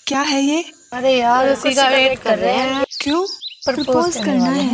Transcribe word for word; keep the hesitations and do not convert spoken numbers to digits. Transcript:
क्या है ये? अरे यार उसी का वेट कर रहे हैं। क्यों? प्रपोज प्रपोज करना है?